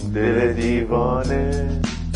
دل دیوانه.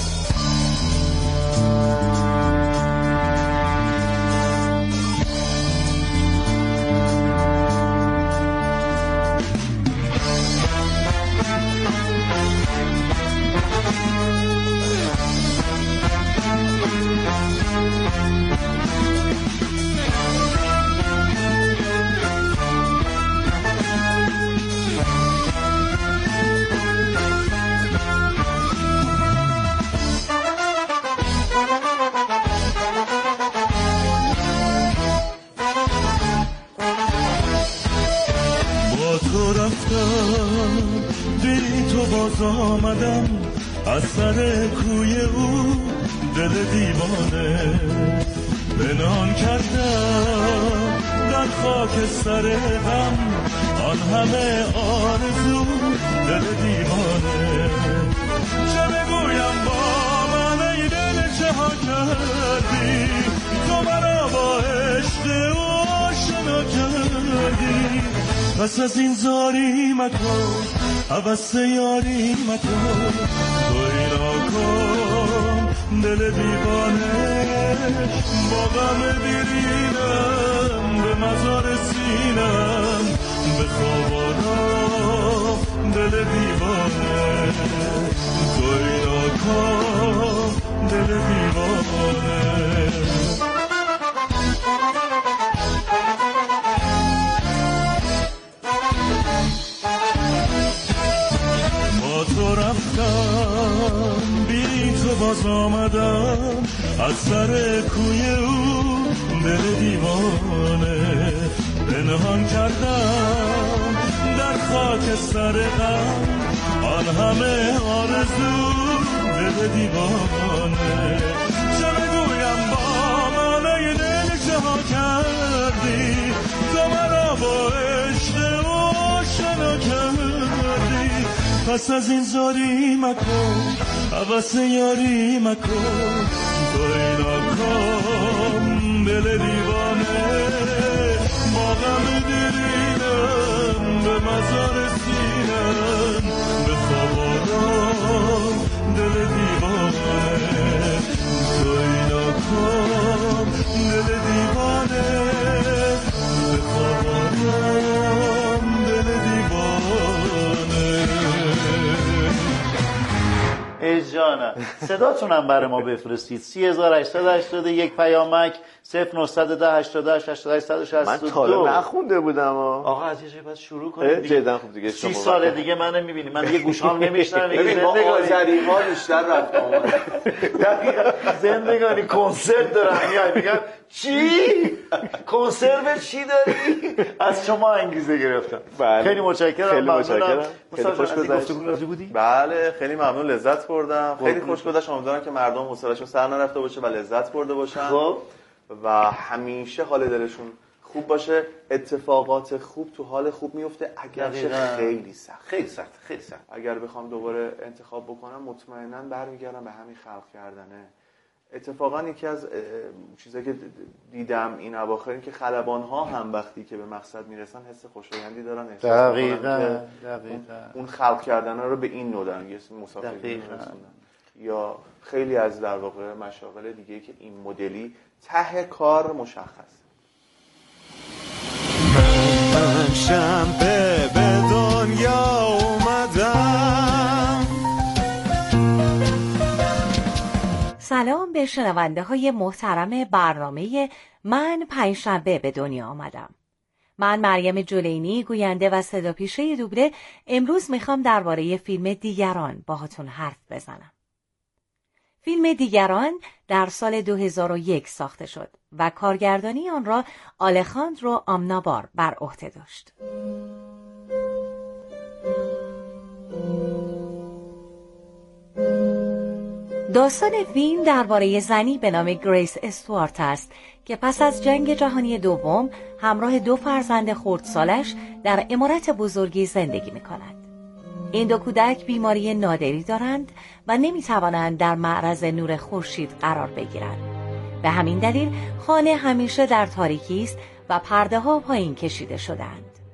آمدم از سر کوی او دل دیوانه، بنان کردم در خاک سر غم آن همه آرزو دل دیوانه. چه بگویم با من ای دل چه ها کردی، تو مرا با عشق او آشنا کردی. پس از این زاری مکن هوس یاری مکن، تو اینا کن دل دیوانه. با غم دیرینم به مزار سینم به خوابانا دل دیوانه، تو اینا کن دل دیوانه. تو رفتم بی تو باز آمدم از سر کوی او دل دیوانه، پنهان کردم در خاک سر غم آن همه آرزو دل دیوانه. چه بگویم با من ای دل چه ها کردی، تو مرا با عشق او آشنا کردی. پس از این زاری مکن هوس یاری مکن، تو اینا کن دل دیوانه. با غم دیرینم به مزار سینم به خوابانم دل دیوانه، تو اینا کن دل دیوانه. به خوابانم دل دیوانه. ای جانم صداتونم برای ما بفرستید. 3881 پیامک 0910 88 88 162. من تا نخونده بودم. آقا از یه جایی باید شروع کنید دیگه. جدا خوب دیگه. 30 سال دیگه منو میبینی، من دیگه گوشام نمیشنم. ببین ما آذری‌ها بیشتر رفت آمد. زندگانی کنسرت دارم میای میگم چی؟ کنسرت چی داری؟ از شما انگیزه گرفتم. خیلی متشکرم. خیلی متشکرم. خیلی خوش گذشت. بله خیلی ممنون، لذت بردم. خیلی خوش گذشت. امیدوارم که مردم حوصله‌شون سر نرفته باشه و لذت برده باشن. خب و همیشه حال دلشون خوب باشه. اتفاقات خوب تو حال خوب میفته، اگرچه خیلی سخت. اگر بخوام دوباره انتخاب بکنم مطمئناً برمیگردم به همین خلق کردنه. اتفاقاً یکی از چیزایی که دیدم این اواخر که خلبان‌ها هم وقتی که به مقصد میرسن حس خوشایندی دارن، احساس دقیقاً اون خلق کردن رو به این نوع دارن، یه مسافری میرسونن. یا خیلی از در واقع مشاغل دیگه که این مدلی ته کار مشخص. من شنبه به دنیا اومدم. سلام به شنونده های محترم برنامه من پنجشنبه به دنیا آمدم. من مریم جلینی، گوینده و صداپیشه دوبله، امروز میخوام درباره فیلم دیگران باهاتون حرف بزنم. فیلم دیگران در سال 2001 ساخته شد و کارگردانی آن را آلخاندرو آمنابار بر عهده داشت. داستان فیلم درباره زنی به نام گریس استوارت است که پس از جنگ جهانی دوم همراه 2 فرزند خردسالش در عمارت بزرگی زندگی می‌کند. این 2 کودک بیماری نادری دارند و نمی‌توانند در معرض نور خورشید قرار بگیرند. به همین دلیل خانه همیشه در تاریکی است و پرده‌ها پایین کشیده شده‌اند.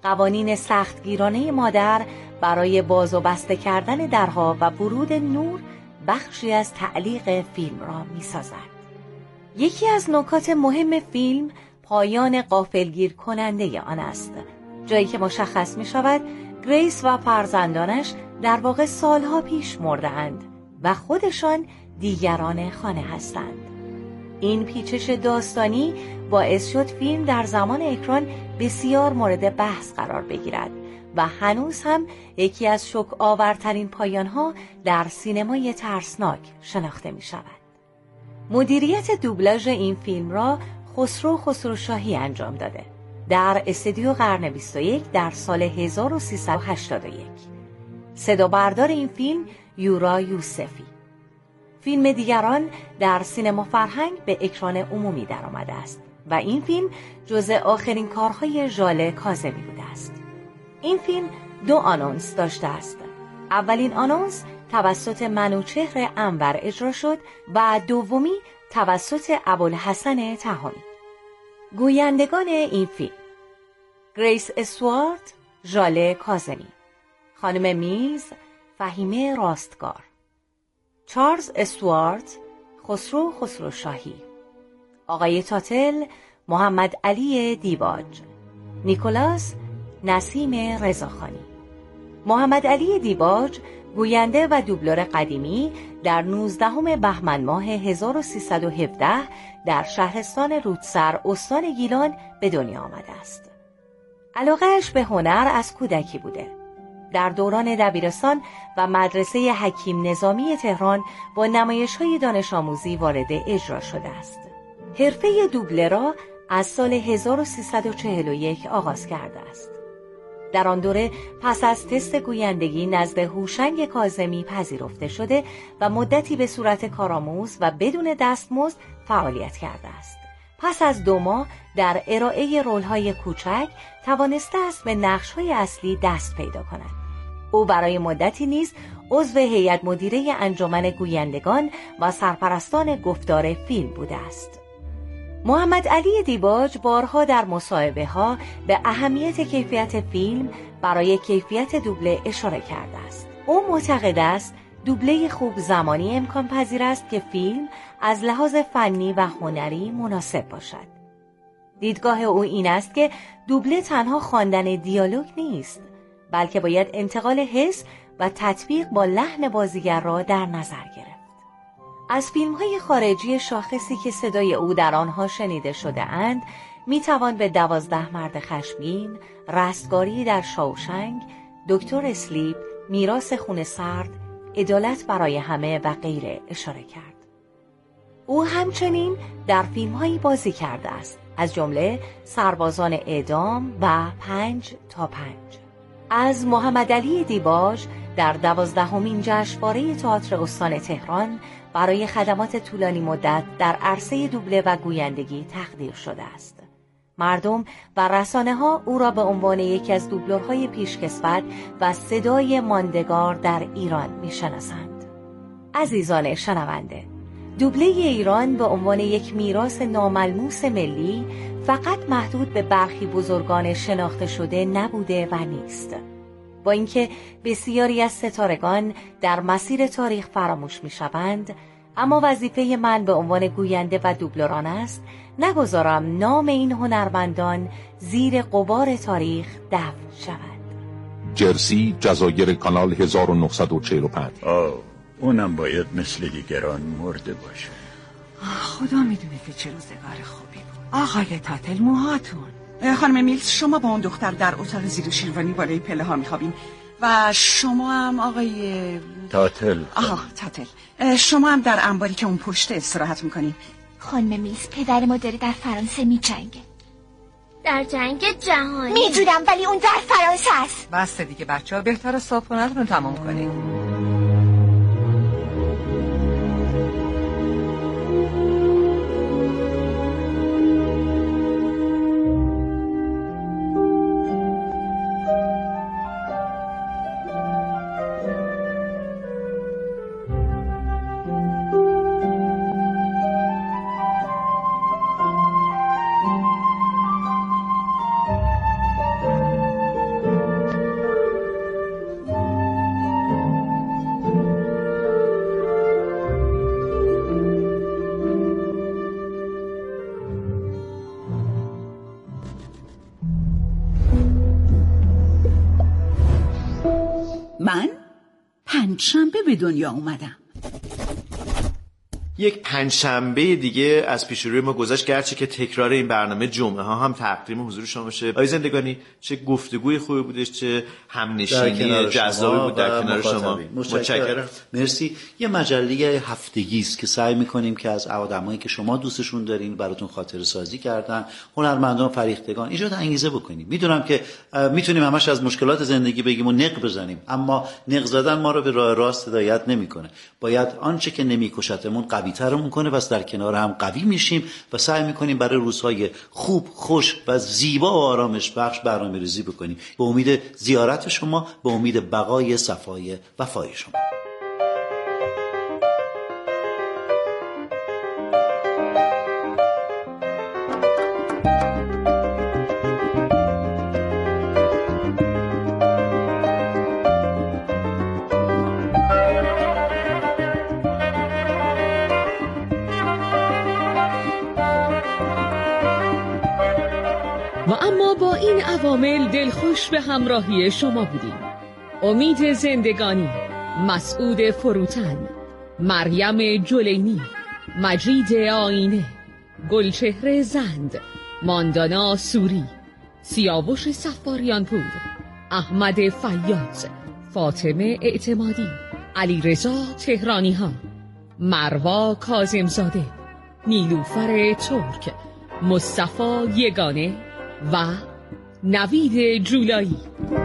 قوانین سختگیرانه مادر برای باز و بسته کردن درها و ورود نور بخشی از تعلیق فیلم را می‌سازد. یکی از نکات مهم فیلم پایان غافلگیر کننده آن است، جایی که مشخص می‌شود گریس و فرزندانش در واقع سالها پیش مرده‌اند و خودشان دیگران خانه هستند. این پیچش داستانی باعث شد فیلم در زمان اکران بسیار مورد بحث قرار بگیرد و هنوز هم یکی از شوک آورترین پایان‌ها در سینمای ترسناک شناخته می‌شود. مدیریت دوبلاژ این فیلم را خسروشاهی انجام داده در استودیو قرن 21 در سال 1381. صدا بردار این فیلم یورا یوسفی. فیلم دیگران در سینما فرهنگ به اکران عمومی درآمده است و این فیلم جزء آخرین کارهای ژاله کاظمی بوده است. این فیلم 2 آنونس داشته است. اولین آنونس توسط منوچهر انور اجرا شد و دومی توسط ابوالحسن تهامی. گویندگان این فیلم: گریس استوارت، ژاله کاظمی، خانم میلز، فهیمه راستگار، چارلز استوارت، خسروشاهی، آقای تاتل، محمد علی دیباج، نیکولاس، نسیم رضاخانی. محمد علی دیباج گوینده و دوبلور قدیمی در 19 بهمن ماه 1317 در شهرستان رودسر استان گیلان به دنیا آمده است. علاقه‌اش به هنر از کودکی بوده. در دوران دبیرستان و مدرسه حکیم نظامی تهران با نمایش‌های دانش آموزی وارد اجرا شده است. حرفه دوبله را از سال 1341 آغاز کرده است. در آن دوره پس از تست گویندگی نزد هوشنگ کاظمی پذیرفته شده و مدتی به صورت کارآموز و بدون دستمزد فعالیت کرده است. پس از 2 ماه در ارائه رول‌های کوچک توانسته است به نقش‌های اصلی دست پیدا کند. او برای مدتی نیز عضو هیئت مدیره انجمن گویندگان و سرپرستان گفتار فیلم بوده است. محمد علی دیباج بارها در مصاحبه‌ها به اهمیت کیفیت فیلم برای کیفیت دوبله اشاره کرده است. او معتقد است دوبله خوب زمانی امکان پذیر است که فیلم از لحاظ فنی و هنری مناسب باشد. دیدگاه او این است که دوبله تنها خواندن دیالوگ نیست، بلکه باید انتقال حس و تطبیق با لحن بازیگر را در نظر گرفت. از فیلم‌های خارجی شاخصی که صدای او در آنها شنیده شده اند میتوان به 12 مرد خشمگین، رستگاری در شاوشنگ، دکتر اسلیپ، میراث خون سرد، عدالت برای همه و غیره اشاره کرد. او همچنین در فیلم‌هایی بازی کرده است، از جمله سربازان اعدام و 5 تا 5. از محمد علی دیباج در 12مین جشنواره تئاتر استان تهران برای خدمات طولانی مدت در عرصه دوبله و گویندگی تقدیر شده است. مردم و رسانه‌ها او را به عنوان یکی از دوبلورهای پیشکسوت و صدای ماندگار در ایران می‌شناسند. عزیزان شنونده، دوبله ایران به عنوان یک میراث ناملموس ملی فقط محدود به برخی بزرگان شناخته شده نبوده و نیست. با اینکه بسیاری از ستارگان در مسیر تاریخ فراموش می‌شوند، اما وظیفه من به عنوان گوینده و دوبلوران است نگذارم نام این هنرمندان زیر غبار تاریخ دفن شود. جرسی، جزایر کانال 1945. اونم باید مثل دیگران مرده باشه. خدا میدونه که چه روزگار خوبی بود. آقای تاتل، موهاتون. خانم میلز، شما با اون دختر در اتاق زیر شیروانی بالای پله ها میخوابین و شما هم آقای تاتل. تاتل، شما هم در انباری که اون پشت استراحت میکنین. خانم میلز، پدر ما داره در فرانسه میجنگه. در جنگ جهانی. میدونم، ولی اون در فرانسه است. بسته دیگه بچه ها، بهتره صبحونه‌تون رو تمام کنین. من پنجشنبه به دنیا اومدم. یک پنجشنبه دیگه از پیش روی ما گذشت، گرچه که تکرار این برنامه جمعه ها هم تقدیم حضور شما باشه. آقای زندگانی، چه گفتگوی خوبی بودش، چه همنشینی جذابی بود در کنار شما. متشکرم. مرسی. یه مجله هفتگی است که سعی می‌کنیم که از آدمایی که شما دوستشون دارین براتون خاطره سازی کردن، هنرمندان، فریختگان، ایجاد انگیزه بکنیم. میدونم که میتونیم همش از مشکلات زندگی بگیم و نق بزنیم، اما نق زدن ما رو به راه راست هدایت نمی‌کنه. باید آنچه که نمی‌کشتمون قوی‌ترمون کنه و در کنار هم قوی میشیم و سعی میکنیم برای روزهای خوب، خوش و زیبا و آرامش بخش برنامه‌ریزی بکنیم. به امید زیارت شما، به امید بقای صفای وفای شما. و اما با این عوامل دلخوش به همراهی شما بودیم. امید زندگانی، مسعود فروتن، مریم جلینی، مجید آینه، گلچهره زند، ماندانا سوری، سیاوش صفاریان پور، احمد فیاض، فاطمه اعتمادی، علیرضا تهرانی ها، مروا کاظمزاده، نیلوفر ترک، مصطفی یگانه و نوید جولایی.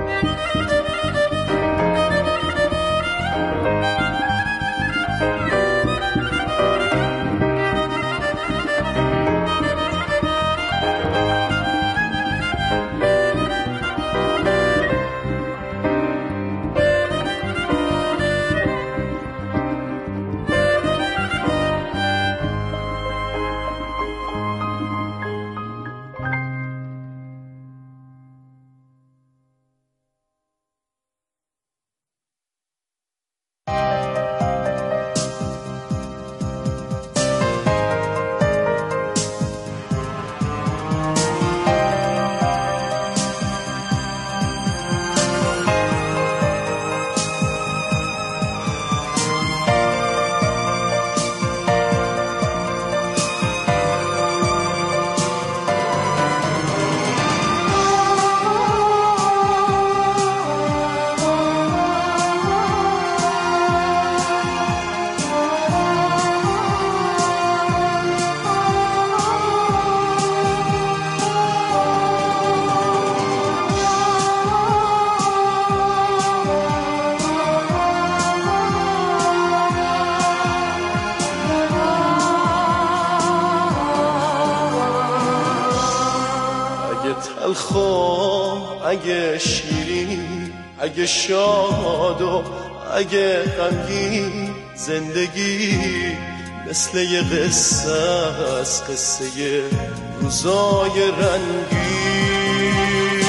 اگه شیرین، اگه شاد و اگه غمگین، زندگی مثل یه قصه از قصه روزای رنگین.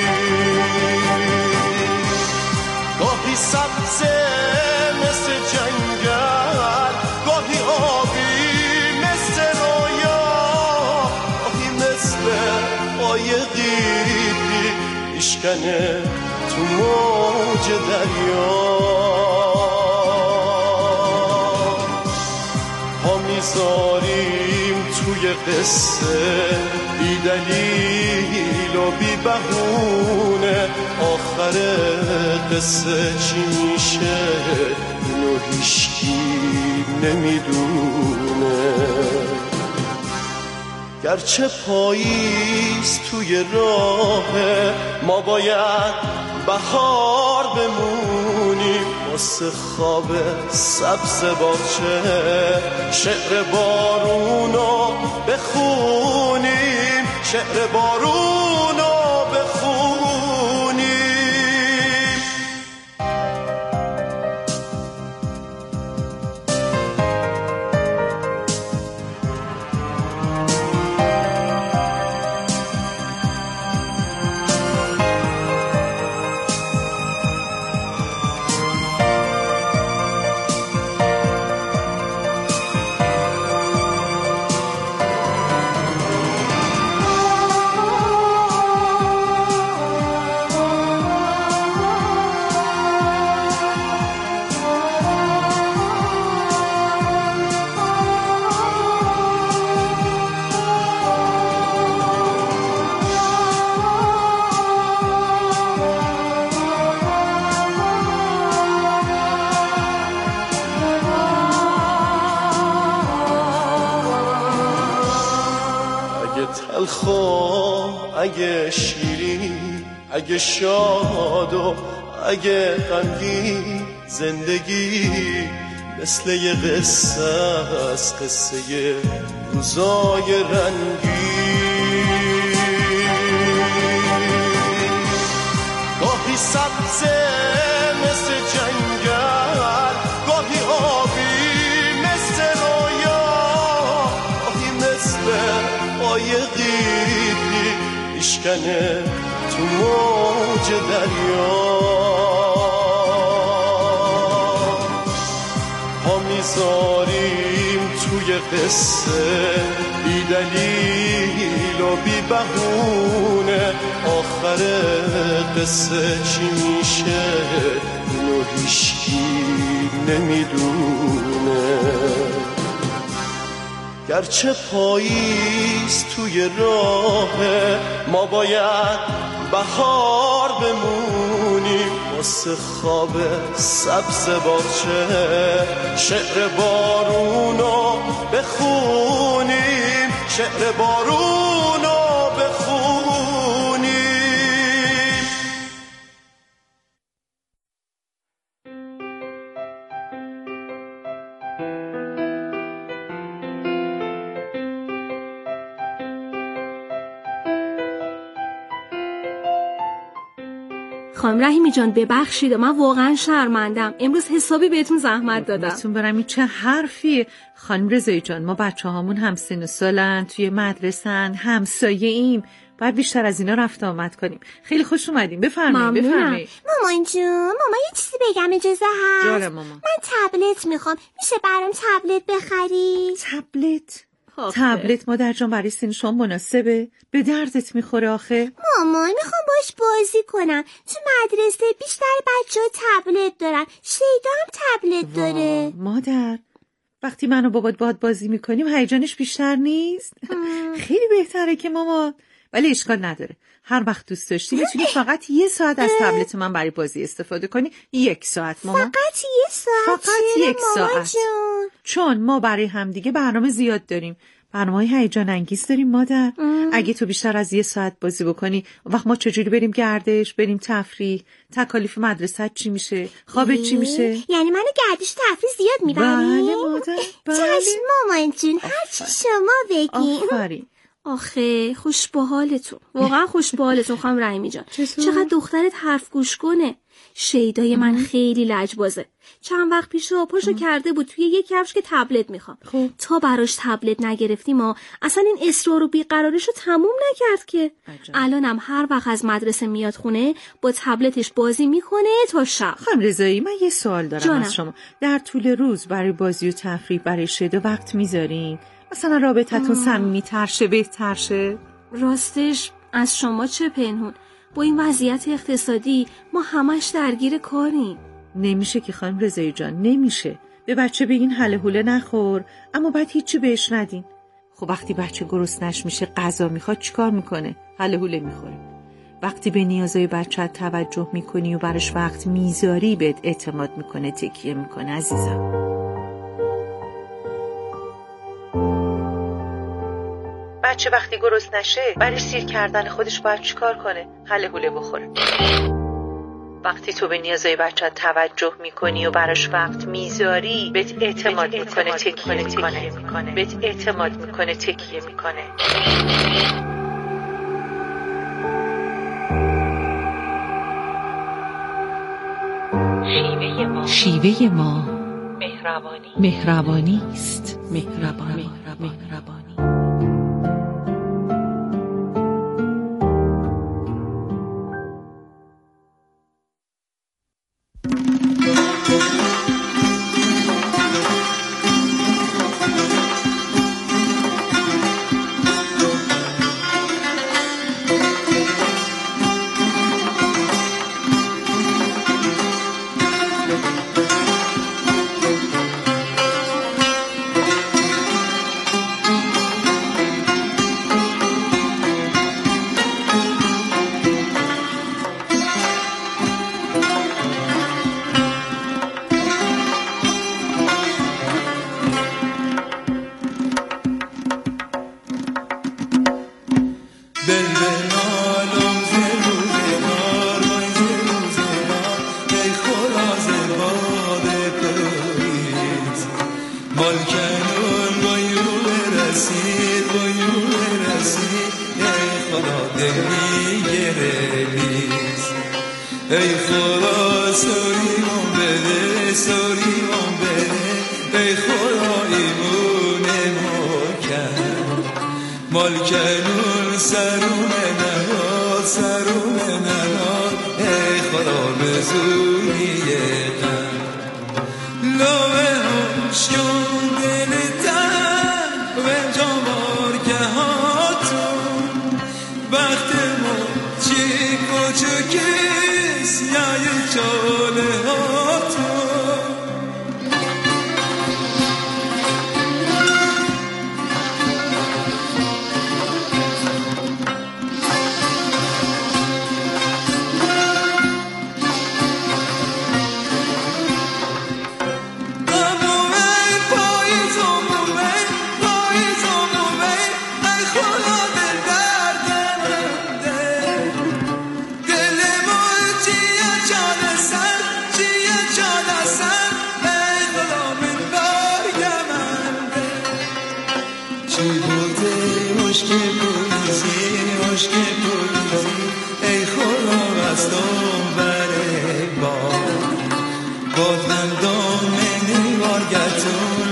گاهی سبزه مثل جنگل، گاهی آبی مثل رویا، گاهی مثل قایقی میشکنه تو موج دریا. پا میذاریم توی قصه بی دلیل و بی بهونه، آخر قصه چی میشه اینو هیچکی نمیدونه. گرچه پاییز توی راه ما باید بهار بمونیم، واسه خواب سبز باغچه شعر بارونو بخونیم، شعر بارونو بخونیم. بخواه اگه شیرین، اگه شاد و اگه غمگین، زندگی مثل یه قصه از قصه روزای رنگین. گاهی سبزه مثل جنگل، گاهی آبی مثل رویا، گاهی مثل قایقی میشکنه تو موج دریا. پا میذاریم توی قصه بی دلیل و بی بهونه، آخر قصه چی میشه اینو هیچکی نمیدونه. گرچه پاییز توی راه ما باید بهار بمونیم، واسه خواب سبز باغچه شعر بارونو بخونیم، شعر بارونو بخونیم. خانم رحیمی جان ببخشید، من واقعا شرمندم، امروز حسابی بهتون زحمت دادم. بهتون برم این چه حرفیه خانم رضایی جان؟ ما بچه هامون هم سن و سالن، توی مدرسن، همسایه ایم، باید بیشتر از اینا رفت آمد کنیم. خیلی خوش اومدیم، بفرمایید بفرمایید. مامان جون، ماما یه چیزی بگم اجازه هست؟ جاره ماما. من تبلت میخوام، میشه برام تبلت بخری؟ تبلت؟ تبلت مادر جان برای سن شما مناسبه؟ به دردت میخوره آخه؟ مامان میخوام باش بازی کنم، تو مدرسه بیشتر بچه ها تبلت دارن، شیدا هم تبلت داره. مادر وقتی من و بابات باهات بازی میکنیم هیجانش بیشتر نیست؟ خیلی بهتره که مامان، ولی اشکال نداره، هر وقت دوست داشتی میتونی فقط 1 ساعت از تبلت من برای بازی استفاده کنی. 1 ساعت مامان. فقط 1 ساعت؟ فقط 1 ساعت جون. چون ما برای همدیگه برنامه زیاد داریم، برنامه‌های هیجان انگیز داریم مادر. اگه تو بیشتر از 1 ساعت بازی بکنی، وقت ما چجوری بریم گردش، بریم تفریح، تکالیف مدرسه چی میشه، خوابت چی میشه؟ یعنی منو گردش تفریح زیاد میبری؟ بله مادر، بله. چشم مامان جون، هرچی شما بگی. آفرین. آخه خوش به حالتون، واقعا خوش به حالتون خانم رحیمی جان. چقدر دخترت حرف گوش کنه. شیدای من خیلی لجبازه. چند وقت پیش پاشو کرده بود توی یک کفش که تبلت میخوام. تا براش تبلت نگرفتیم ما اصلا این اصرار و بیقراریشو تموم نکرد که. الانم هر وقت از مدرسه میاد خونه با تبلتش بازی میکنه تا شب. خانم رضایی من یه سوال دارم از شما. در طول روز برای بازی و تفریح برای شیدا وقت میذارین؟ مثلا رابطتون صمیمی‌تر شه، بهتر شه؟ راستش از شما چه پنهون، با این وضعیت اقتصادی ما همش درگیر کاریم. نمیشه که خانم رضایی جان، نمیشه. به بچه بگین هله هوله نخور، اما بعد هیچی بهش ندین. خب وقتی بچه گرسنش میشه غذا میخواد چیکار میکنه؟ هله هوله میخوره. وقتی به نیازهای بچه توجه میکنی و براش وقت میذاری بهت اعتماد میکنه، تکیه میکنه عزیزم. بچه وقتی گرسنه نشه برای سیر کردن خودش باید چیکار کنه؟ هله هوله بخوره. وقتی تو به نیازهای بچه توجه میکنی و براش وقت میذاری بهت اعتماد میکنه، تکیه میکنه. بهت اعتماد میکنه، تکیه میکنه. شیوه ما مهربانی است. مهربانی. خلاص باد پاییز مالکنون بایو برسید ای خدا دل میگیره لیز ای خدا سوریمون بده ای خدا ایمونه ما کرد مالکنون سرون نهاد ای خدا به زوری غم لوه هشکون دل تن و جامار که هاتون وقت ما چی کوچکیست یا یه چاله هاتون ای خدا بستم بره بادندم منی بارگتون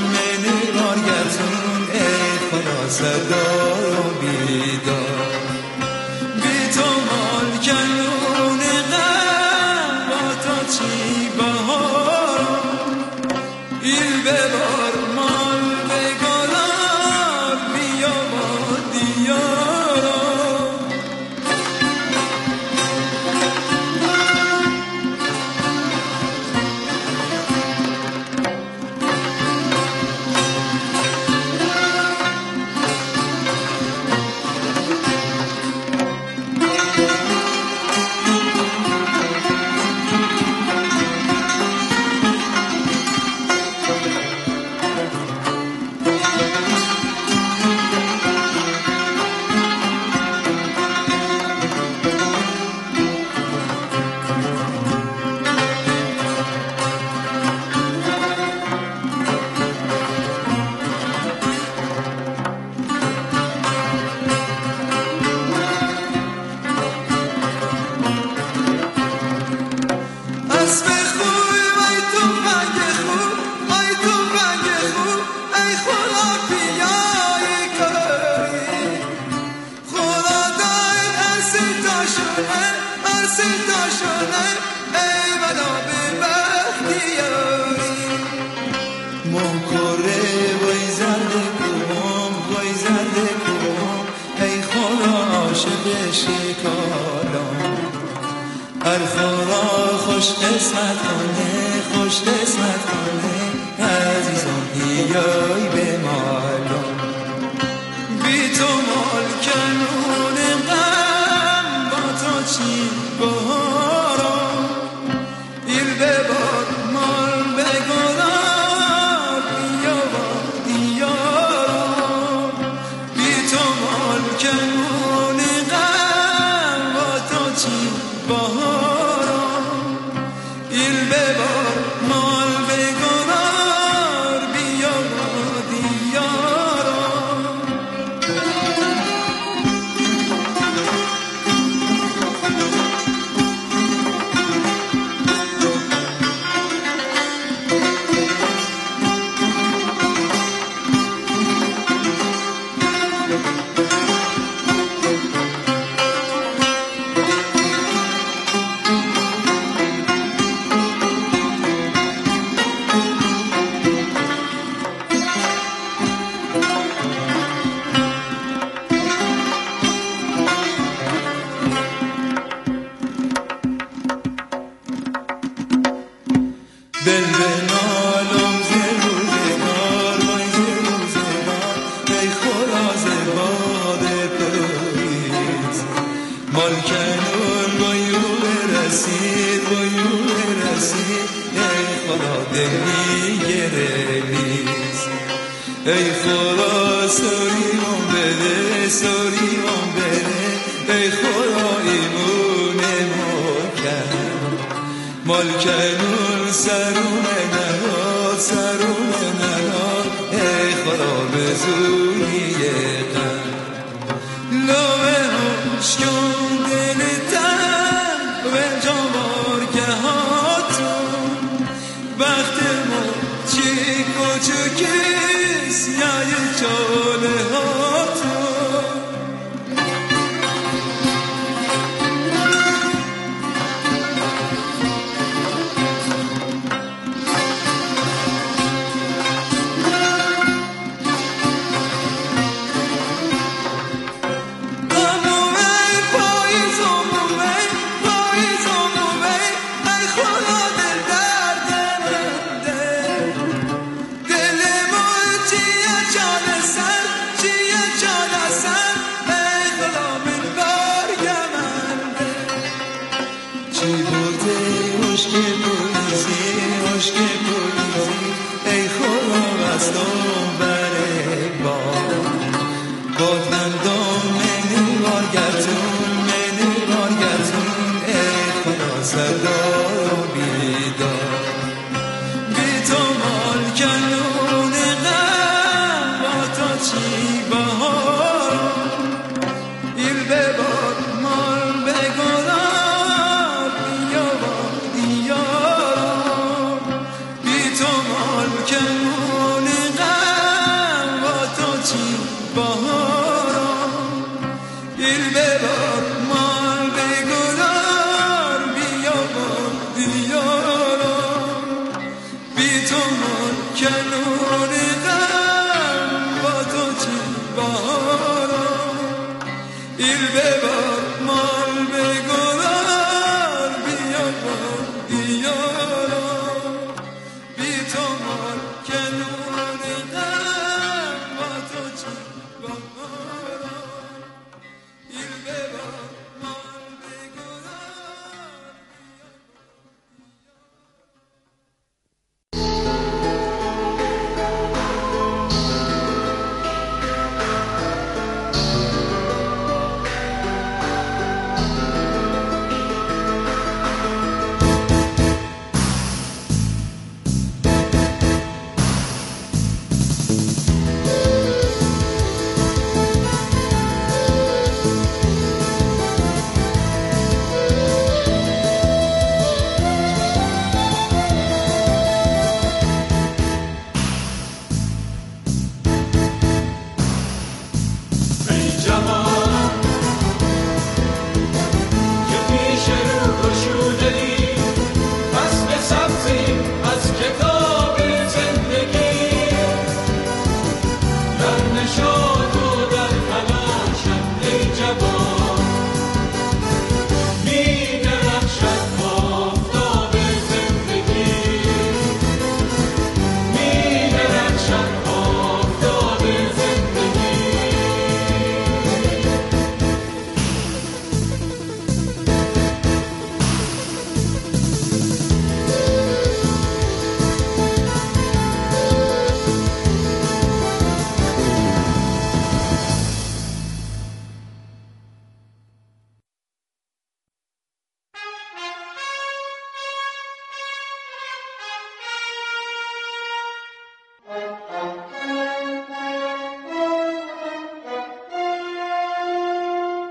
ای خدا صدا رو بیدار بی تو مالکنون غم با تو چی بهارم ایل ببار مال بگلار بیا با دیارم هر خدا خوش قسمت کنه عزیزان بیای به مالم بی تو مالکنون غم با تو چی بهارم ایل ببار مال بگذار بیا با دیارم بی تو مالکنون غم با تو چی بهارم ایل ببار مال بگذار بیا با دیارم دل به نالم زروزگار وای زروزگار ای خدا زباد پاییز مالکنون بایو برسید ای خدا دل میگیره لیز ای خدا سوریمون بده ای خدا ایمونه ما کرد مالکنون سرونه نهاد سرونه نهاد ای خدا به زوریه قلب لوه هشکم دل تن به جوار که هاتون وقت ما چی کوچکیست یا یه چاله هاتون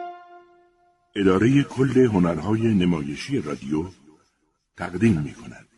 اداره کل هنرهای نمایشی رادیو تقدیم می‌کند.